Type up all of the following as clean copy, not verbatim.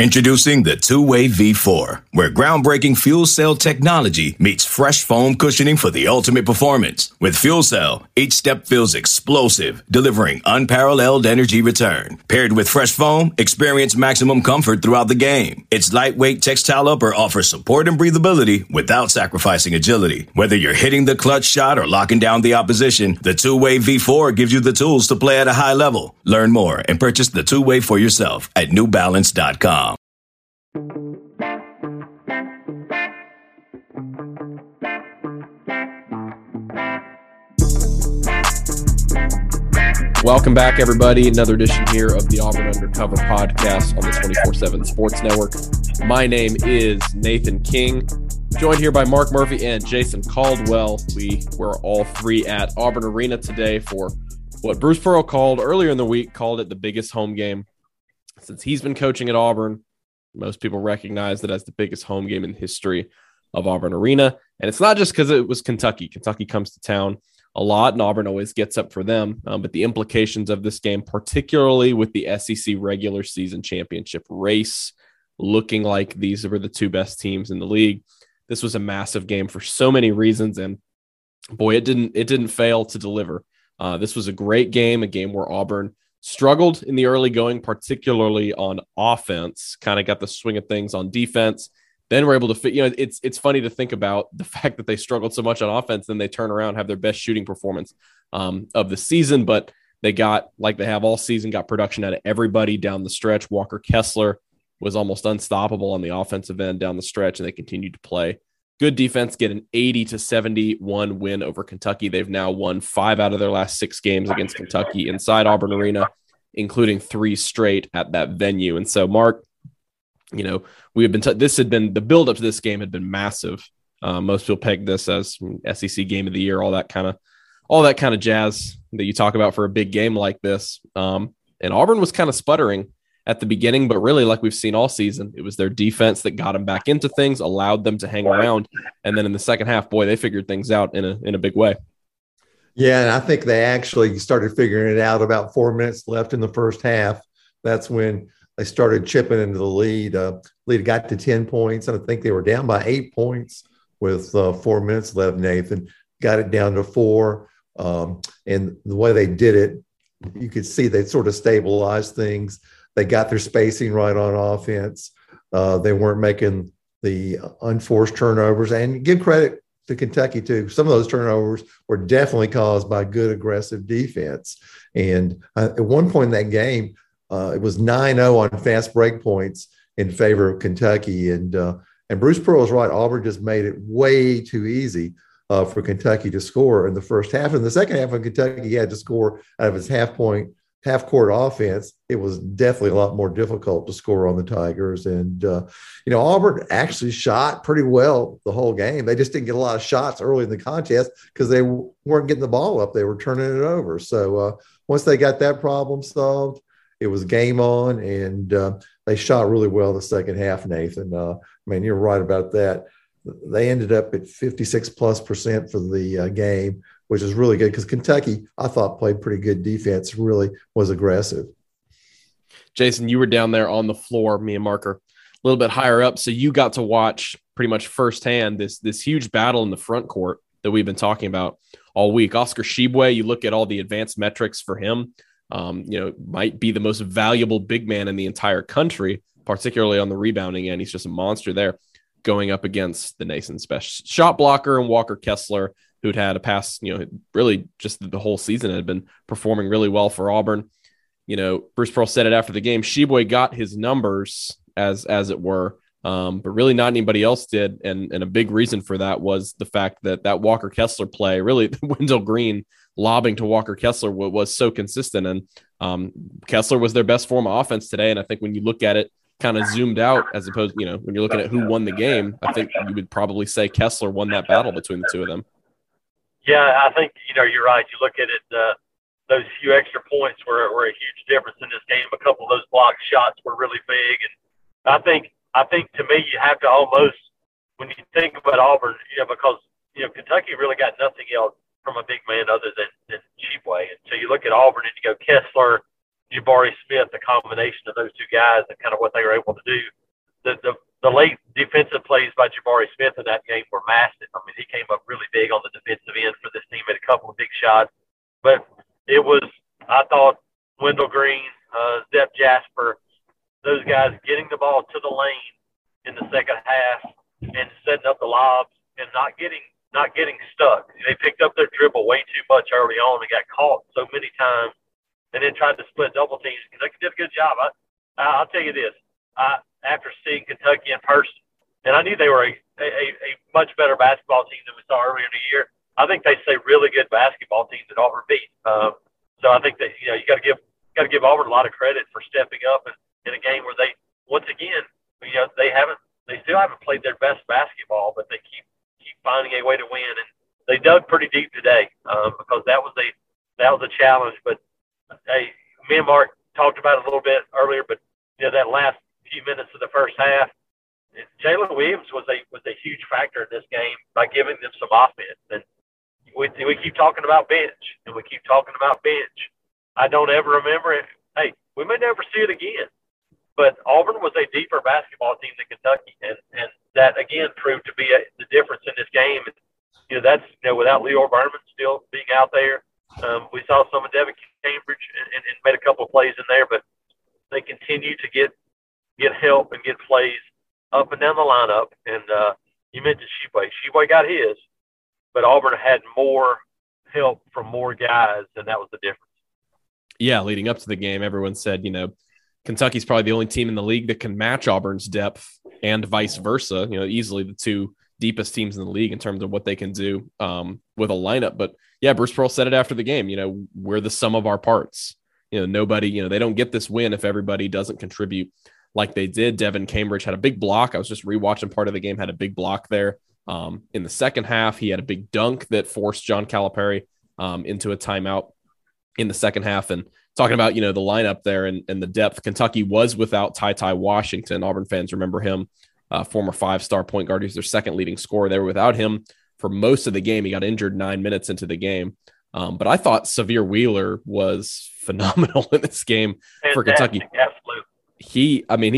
Introducing the Two-Way V4, where groundbreaking fuel cell technology meets fresh foam cushioning for the ultimate performance. With fuel cell, each step feels explosive, delivering unparalleled energy return. Paired with fresh foam, experience maximum comfort throughout the game. Its lightweight textile upper offers support and breathability without sacrificing agility. Whether you're hitting the clutch shot or locking down the opposition, the Two-Way V4 gives you the tools to play at a high level. Learn more and purchase the Two-Way for yourself at newbalance.com. Welcome back, everybody. Another edition here of the Auburn Undercover podcast on the 24/7 Sports Network. My name is Nathan King, joined here by Mark Murphy and Jason Caldwell. We were all three at Auburn Arena today for what Bruce Pearl earlier in the week, called it the biggest home game since he's been coaching at Auburn. Most people recognize it as the biggest home game in the history of Auburn Arena. And it's not just because it was Kentucky. Kentucky comes to town a lot, and Auburn always gets up for them. But the implications of this game, particularly with the SEC regular season championship race, looking like these were the two best teams in the league. This was a massive game for so many reasons, and boy, it didn't fail to deliver. This was a great game, a game where Auburn struggled in the early going, particularly on offense, kind of got the swing of things on defense. Then we're able to fit, it's funny to think about the fact that they struggled so much on offense, then they turn around, have their best shooting performance of the season, but they got, like they have all season, got production out of everybody down the stretch. Walker Kessler was almost unstoppable on the offensive end down the stretch, and they continued to play good defense, get an 80-71 win over Kentucky. They've now won 5 out of their last 6 games against Kentucky inside Auburn Arena, including 3 straight at that venue. And so, Mark, we have been the build up to this game had been massive. Most people peg this as SEC game of the year, all that kind of jazz that you talk about for a big game like this. And Auburn was kind of sputtering at the beginning, but really, like we've seen all season, it was their defense that got them back into things, allowed them to hang around, and then in the second half, boy, they figured things out in a big way. Yeah, and I think they actually started figuring it out about 4 minutes left in the first half. That's when they started chipping into the lead. Lead got to 10 points, and I think they were down by 8 points with 4 minutes left. Nathan got it down to 4, and the way they did it, you could see they sort of stabilized things. They got their spacing right on offense. They weren't making the unforced turnovers. And give credit to Kentucky, too. Some of those turnovers were definitely caused by good, aggressive defense. And at one point in that game, it was 9-0 on fast break points in favor of Kentucky. And Bruce Pearl is right. Auburn just made it way too easy for Kentucky to score in the first half. In the second half, when Kentucky had to score out of its half-court offense, it was definitely a lot more difficult to score on the Tigers. And, Auburn actually shot pretty well the whole game. They just didn't get a lot of shots early in the contest because they weren't getting the ball up. They were turning it over. So once they got that problem solved, it was game on, and they shot really well the second half, Nathan. You're right about that. They ended up at 56+% for the game, which is really good because Kentucky, I thought, played pretty good defense, really was aggressive. Jason, you were down there on the floor. Me and Mark are a little bit higher up, so you got to watch pretty much firsthand this huge battle in the front court that we've been talking about all week. Oscar Tshiebwe, you look at all the advanced metrics for him, might be the most valuable big man in the entire country, particularly on the rebounding end. He's just a monster there going up against the nation's best shot blocker and Walker Kessler, who'd had a pass, really just the whole season had been performing really well for Auburn. Bruce Pearl said it after the game. Tshiebwe got his numbers as it were, but really not anybody else did. And a big reason for that was the fact that Walker Kessler play, really Wendell Green lobbing to Walker Kessler was so consistent. And Kessler was their best form of offense today. And I think when you look at it kind of zoomed out, as opposed, when you're looking at who won the game, I think you would probably say Kessler won that battle between the two of them. Yeah, I think, you're right. You look at it, those few extra points were a huge difference in this game. A couple of those blocked shots were really big. And I think to me, you have to almost, when you think about Auburn, because, Kentucky really got nothing else from a big man other than Tshiebwe. And so you look at Auburn and you go Kessler, Jabari Smith, the combination of those two guys and kind of what they were able to do. The late defensive plays by Jabari Smith in that game were massive. I mean, he came up really big on the defensive end for this team, made a couple of big shots. But it was, I thought, Wendell Green, Zep Jasper, those guys getting the ball to the lane in the second half and setting up the lobs and not getting stuck. They picked up their dribble way too much early on and got caught so many times, and then tried to split double teams. Kentucky did a good job. I'll tell you this. After seeing Kentucky in person, and I knew they were a much better basketball team than we saw earlier in the year. I think they say really good basketball teams that Auburn beat. So I think that you got to give Auburn a lot of credit for stepping up in a game where they once again they still haven't played their best basketball, but they keep finding a way to win, and they dug pretty deep today because that was a challenge. But hey, me and Mark talked about it a little bit earlier, but that last few minutes of the first half, Jalen Williams was a huge factor in this game by giving them some offense. And we keep talking about bench, and we keep talking about bench. I don't ever remember it. Hey, we may never see it again, but Auburn was a deeper basketball team than Kentucky, and that again proved to be the difference in this game. And that's without Lior Berman still being out there, we saw some of Devin Cambridge and made a couple of plays in there, but they continue to get help and get plays up and down the lineup. And you mentioned Sheboy. Sheboy got his, but Auburn had more help from more guys, and that was the difference. Yeah, leading up to the game, everyone said, Kentucky's probably the only team in the league that can match Auburn's depth and vice versa. Easily the two deepest teams in the league in terms of what they can do with a lineup. But yeah, Bruce Pearl said it after the game, we're the sum of our parts. Nobody, they don't get this win if everybody doesn't contribute like they did. Devin Cambridge had a big block. I was just rewatching part of the game, had a big block there. In the second half, he had a big dunk that forced John Calipari into a timeout in the second half. And talking about, the lineup there and the depth, Kentucky was without Ty Washington. Auburn fans remember him, former 5-star point guard. He's their second leading scorer. They were without him for most of the game. He got injured 9 minutes into the game. But I thought Sahvir Wheeler was phenomenal in this game for Kentucky. Absolutely.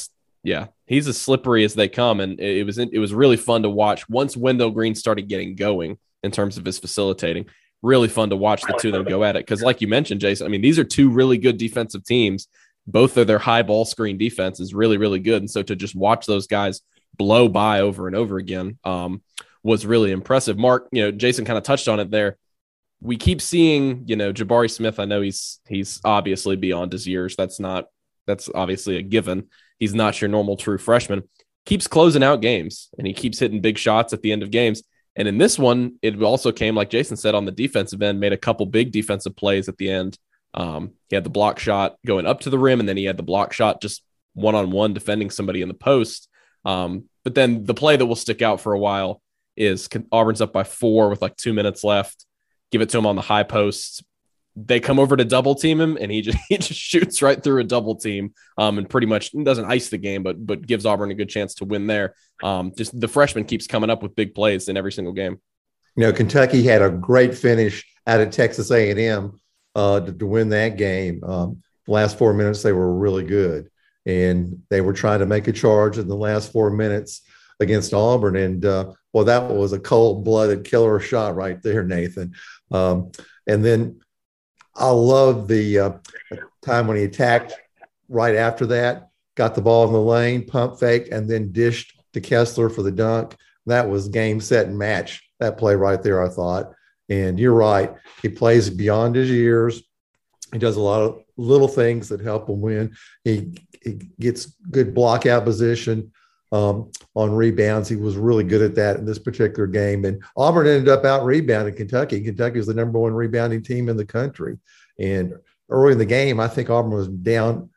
He's as slippery as they come. And it was really fun to watch once Wendell Green started getting going in terms of his facilitating. Really fun to watch the two of them go at it. Because like you mentioned, Jason, these are two really good defensive teams. Both of their high ball screen defense is really, really good. And so to just watch those guys blow by over and over again was really impressive. Mark, Jason kind of touched on it there. We keep seeing, Jabari Smith. I know he's obviously beyond his years. That's obviously a given. He's not your normal true freshman. Keeps closing out games, and he keeps hitting big shots at the end of games. And in this one, it also came, like Jason said, on the defensive end, made a couple big defensive plays at the end. He had the block shot going up to the rim, and then he had the block shot just one-on-one defending somebody in the post. But then the play that will stick out for a while is Auburn's up by 4 with like 2 minutes left. Give it to him on the high post. They come over to double team him, and he just shoots right through a double team and pretty much doesn't ice the game, but gives Auburn a good chance to win there. Just the freshman keeps coming up with big plays in every single game. Kentucky had a great finish out of Texas A&M to win that game. The last 4 minutes, they were really good, and they were trying to make a charge in the last 4 minutes against Auburn. And that was a cold-blooded killer shot right there, Nathan. And then I love the time when he attacked right after that, got the ball in the lane, pump faked, and then dished to Kessler for the dunk. That was game, set, and match. That play right there, I thought. And you're right. He plays beyond his years. He does a lot of little things that help him win. He gets good block out position on rebounds. He was really good at that in this particular game. And Auburn ended up out-rebounding Kentucky. Kentucky was the number 1 rebounding team in the country. And early in the game, I think Auburn was down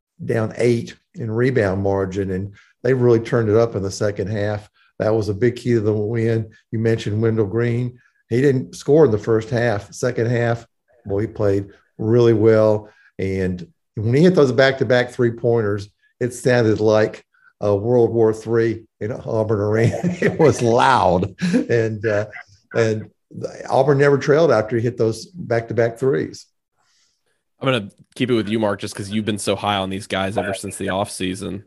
8 in rebound margin, and they really turned it up in the second half. That was a big key to the win. You mentioned Wendell Green. He didn't score in the first half. Second half, he played really well. And when he hit those back-to-back three-pointers, it sounded like World War III in Auburn Arena. It was loud. And Auburn never trailed after he hit those back-to-back threes. I'm going to keep it with you, Mark, just because you've been so high on these guys ever since the offseason.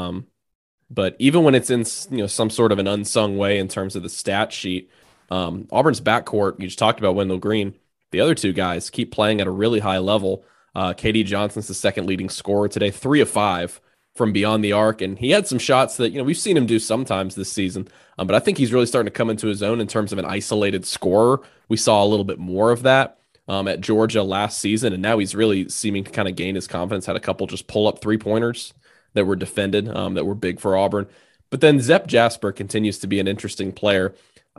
But even when it's in some sort of an unsung way in terms of the stat sheet, Auburn's backcourt, you just talked about Wendell Green. The other two guys keep playing at a really high level. KD Johnson's the second leading scorer today, 3 of 5 from beyond the arc. And he had some shots that, we've seen him do sometimes this season. But I think he's really starting to come into his own in terms of an isolated scorer. We saw a little bit more of that at Georgia last season. And now he's really seeming to kind of gain his confidence. Had a couple just pull up 3-pointers that were defended, that were big for Auburn. But then Zep Jasper continues to be an interesting player.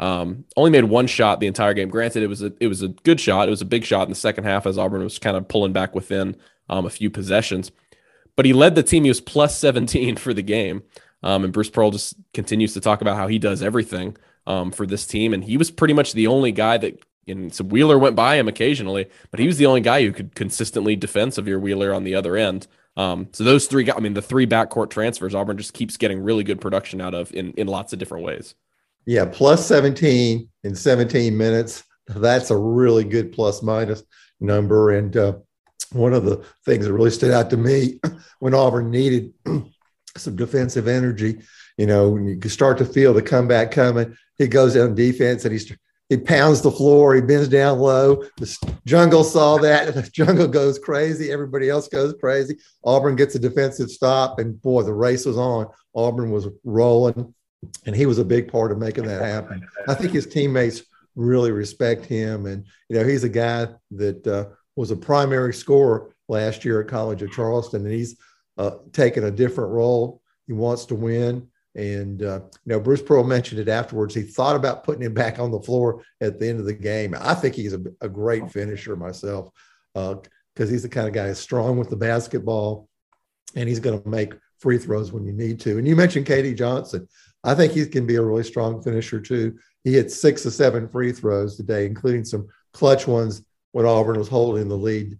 Only made one shot the entire game. Granted, it was a good shot. It was a big shot in the second half as Auburn was kind of pulling back within a few possessions. But he led the team. He was plus 17 for the game. And Bruce Pearl just continues to talk about how he does everything for this team. And he was pretty much the only guy that, and so Wheeler went by him occasionally, but he was the only guy who could consistently defend Sahvir Wheeler on the other end. So those three guys, the three backcourt transfers, Auburn just keeps getting really good production out of in lots of different ways. Yeah, plus 17 in 17 minutes. That's a really good plus minus number. And one of the things that really stood out to me when Auburn needed some defensive energy, when you could start to feel the comeback coming, he goes on defense and he pounds the floor. He bends down low. The Jungle saw that. The Jungle goes crazy. Everybody else goes crazy. Auburn gets a defensive stop, and boy, the race was on. Auburn was rolling, and he was a big part of making that happen. I think his teammates really respect him, and he's a guy that was a primary scorer last year at College of Charleston, and he's taken a different role. He wants to win. And, Bruce Pearl mentioned it afterwards. He thought about putting him back on the floor at the end of the game. I think he's a great finisher myself because he's the kind of guy who's strong with the basketball, and he's going to make free throws when you need to. And you mentioned KD Johnson. I think he can be a really strong finisher too. He hit 6 of 7 free throws today, including some clutch ones when Auburn was holding the lead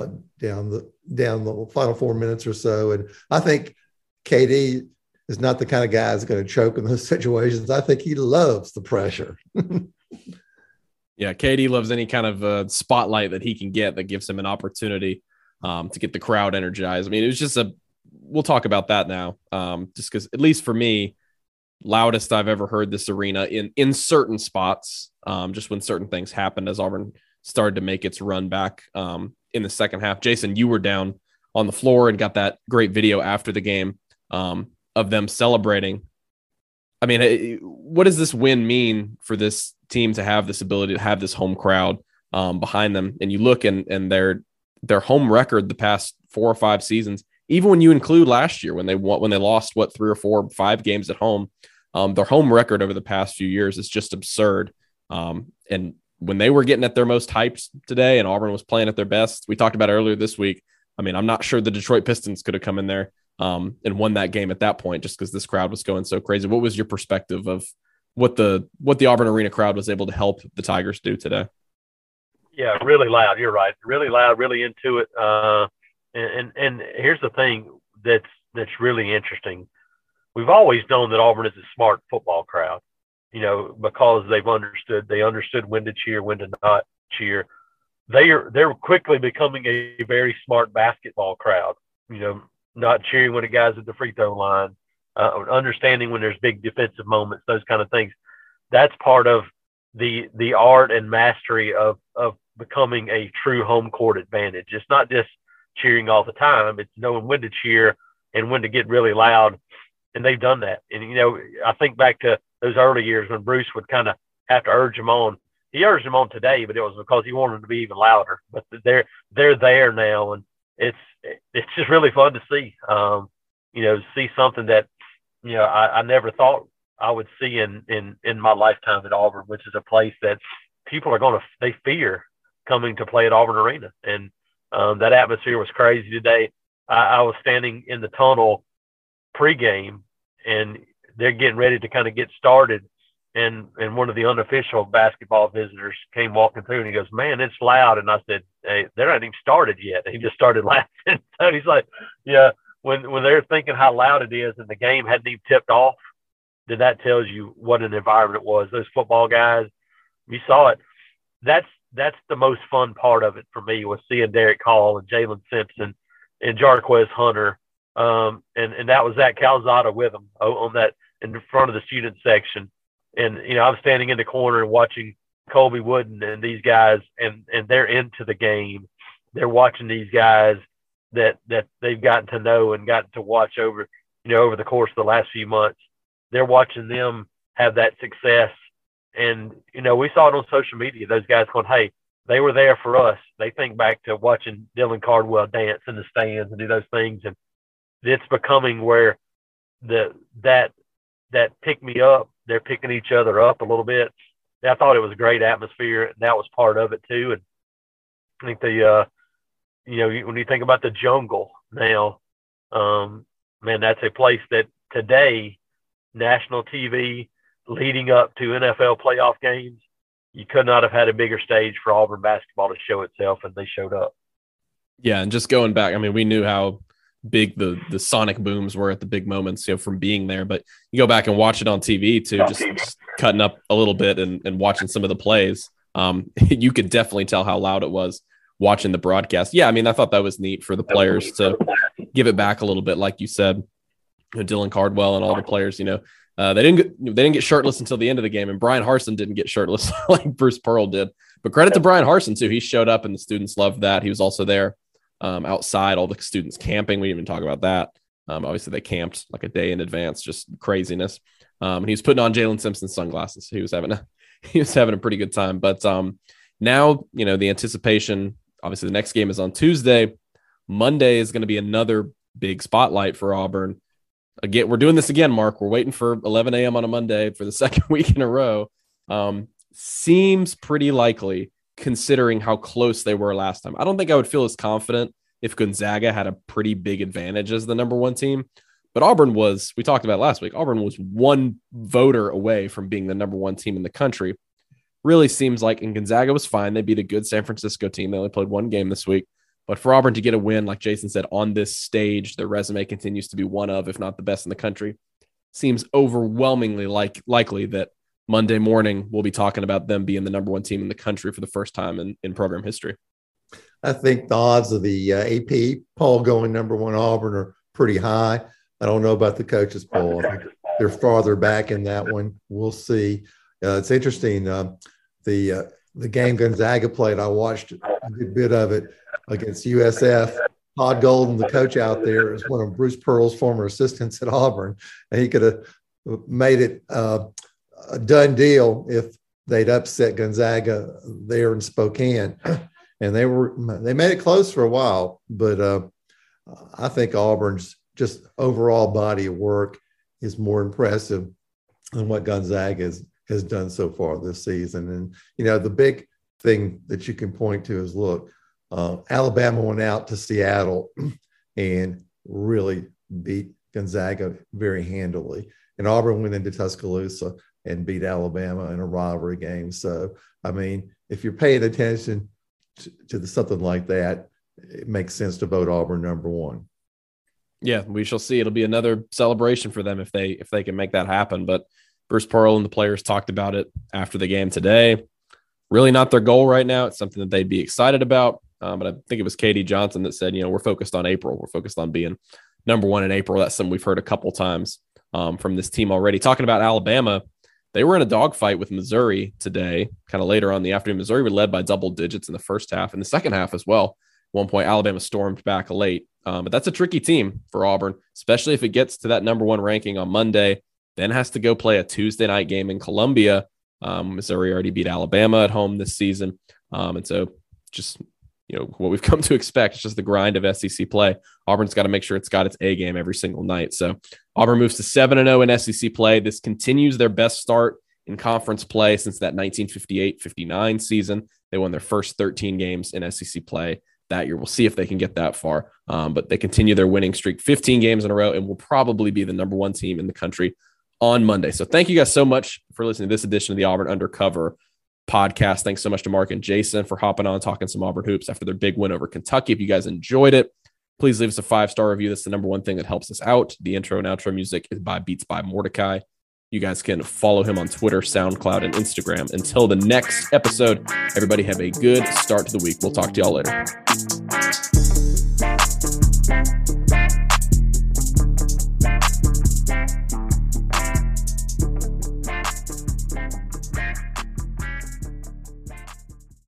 down the final 4 minutes or so. And I think KD is not the kind of guy that's going to choke in those situations. I think he loves the pressure. Yeah, KD loves any kind of spotlight that he can get that gives him an opportunity to get the crowd energized. It was just we'll talk about that now, just because, at least for me, loudest I've ever heard this arena in certain spots, just when certain things happened as Auburn started to make its run back in the second half. Jason, you were down on the floor and got that great video after the game of them celebrating. What does this win mean for this team to have this ability to have this home crowd behind them? And you look and their home record the past 4 or 5 seasons, even when you include last year when they lost 3 or 4 or 5 games at home, their home record over the past few years is just absurd. And when they were getting at their most hyped today and Auburn was playing at their best, we talked about earlier this week. I'm not sure the Detroit Pistons could have come in there and won that game at that point just because this crowd was going so crazy. What was your perspective of what the Auburn Arena crowd was able to help the Tigers do today? Yeah, really loud. You're right. Really loud, really into it. And here's the thing that's really interesting. We've always known that Auburn is a smart football crowd, because they understood when to cheer, when to not cheer. They're quickly becoming a very smart basketball crowd, not cheering when a guy's at the free throw line, understanding when there's big defensive moments, those kind of things. That's part of the art and mastery of becoming a true home court advantage. It's not just cheering all the time. It's knowing when to cheer and when to get really loud. And they've done that. And, I think back to those early years when Bruce would kind of have to urge them on. He urged them on today, but it was because he wanted them to be even louder. But they're there now, and it's just really fun to see. See something that I never thought I would see in my lifetime at Auburn, which is a place that people are they fear coming to play at Auburn Arena, and that atmosphere was crazy today. I was standing in the tunnel pregame, and they're getting ready to kind of get started. And one of the unofficial basketball visitors came walking through, and he goes, "Man, it's loud." And I said, "Hey, they're not even started yet." And he just started laughing. So he's like, "Yeah, when they're thinking how loud it is, and the game hadn't even tipped off, then that tells you what an environment it was." Those football guys, you saw it. That's that's the most fun part of it for me, was seeing Derek Hall and Jalen Simpson and Jarquez Hunter. And that was Zach Calzada with them on that in front of the student section. And, I'm standing in the corner and watching Colby Wooden and these guys, and they're into the game. They're watching these guys that they've gotten to know and gotten to watch over the course of the last few months. They're watching them have that success. And, we saw it on social media, those guys going, hey, they were there for us. They think back to watching Dylan Cardwell dance in the stands and do those things. And it's becoming where that pick me up, they're picking each other up a little bit. I thought it was a great atmosphere, and that was part of it too. And I think when you think about the jungle now, man, that's a place that today, national TV leading up to NFL playoff games, you could not have had a bigger stage for Auburn basketball to show itself, and they showed up. Yeah, and just going back, we knew how big the sonic booms were at the big moments, from being there. But you go back and watch it on TV too, just cutting up a little bit and watching some of the plays. You could definitely tell how loud it was watching the broadcast. Yeah, I thought that was neat for the players to give it back a little bit, like you said. Dylan Cardwell and all the players, they didn't get shirtless until the end of the game, and Brian Harsin didn't get shirtless like Bruce Pearl did. But credit to Brian Harsin too; he showed up, and the students loved that. He was also there outside, all the students camping. We didn't even talk about that. Obviously, they camped like a day in advance, just craziness. And he was putting on Jalen Simpson's sunglasses. He was having a pretty good time. But now, the anticipation. Obviously, the next game is on Tuesday. Monday is going to be another big spotlight for Auburn. Again, we're doing this again, Mark. We're waiting for 11 a.m. on a Monday for the second week in a row. Seems pretty likely, considering how close they were last time. I don't think I would feel as confident if Gonzaga had a pretty big advantage as the number one team. But Auburn was, we talked about last week, Auburn was one voter away from being the number one team in the country. Really seems like, and Gonzaga was fine. They beat a good San Francisco team. They only played one game this week. But for Auburn to get a win, like Jason said, on this stage, their resume continues to be one of, if not the best in the country. Seems overwhelmingly likely that Monday morning we'll be talking about them being the number one team in the country for the first time in program history. I think the odds of the AP poll going number one Auburn are pretty high. I don't know about the coaches poll. I think they're farther back in that one. We'll see. It's interesting. The game Gonzaga played, I watched a good bit of it against USF. Todd Golden, the coach out there, is one of Bruce Pearl's former assistants at Auburn, and he could have made it a done deal if they'd upset Gonzaga there in Spokane. And they made it close for a while, but I think Auburn's just overall body of work is more impressive than what Gonzaga has done so far this season. And, the big thing that you can point to is, look, Alabama went out to Seattle and really beat Gonzaga very handily. And Auburn went into Tuscaloosa and beat Alabama in a rivalry game. So, if you're paying attention to something like that, it makes sense to vote Auburn number one. Yeah, we shall see. It'll be another celebration for them if they can make that happen. But Bruce Pearl and the players talked about it after the game today. Really not their goal right now. It's something that they'd be excited about. But I think it was Katie Johnson that said, we're focused on April. We're focused on being number one in April. That's something we've heard a couple times from this team already. Talking about Alabama, they were in a dogfight with Missouri today, kind of later on in the afternoon. Missouri were led by double digits in the first half. In the second half as well, at one point, Alabama stormed back late. But that's a tricky team for Auburn, especially if it gets to that number one ranking on Monday, then has to go play a Tuesday night game in Columbia. Missouri already beat Alabama at home this season. And so just, what we've come to expect is just the grind of SEC play. Auburn's got to make sure it's got its A game every single night. So Auburn moves to 7-0 in SEC play. This continues their best start in conference play since that 1958-59 season. They won their first 13 games in SEC play that year. We'll see if they can get that far. But they continue their winning streak, 15 games in a row, and will probably be the number one team in the country on Monday. So thank you guys so much for listening to this edition of the Auburn Undercover podcast. Thanks so much to Mark and Jason for hopping on, talking some Auburn hoops after their big win over Kentucky. If you guys enjoyed it, please leave us a 5-star review. That's the number one thing that helps us out. The intro and outro music is by Beats by Mordecai. You guys can follow him on Twitter, SoundCloud, and Instagram. Until the next episode, everybody have a good start to the week. We'll talk to y'all later.